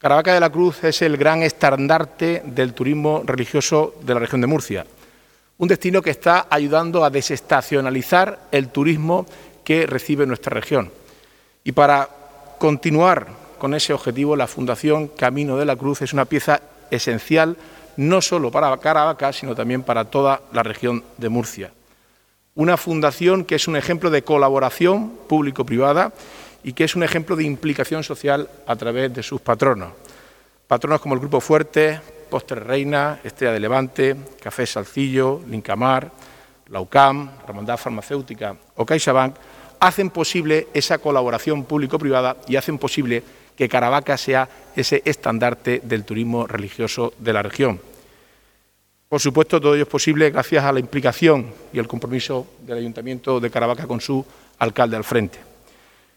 Caravaca de la Cruz es el gran estandarte del turismo religioso de la región de Murcia, un destino que está ayudando a desestacionalizar el turismo que recibe nuestra región. Y para continuar con ese objetivo, la Fundación Camino de la Cruz es una pieza esencial no solo para Caravaca, sino también para toda la región de Murcia. Una fundación que es un ejemplo de colaboración público-privada y que es un ejemplo de implicación social a través de sus patronos. Patronos como el Grupo Fuerte, Postres Reina, Estrella de Levante, Café Salcillo, Lincamar, la UCAM, Hermandad Farmacéutica o CaixaBank hacen posible esa colaboración público-privada y hacen posible que Caravaca sea ese estandarte del turismo religioso de la región. Por supuesto, todo ello es posible gracias a la implicación y el compromiso del Ayuntamiento de Caravaca con su alcalde al frente.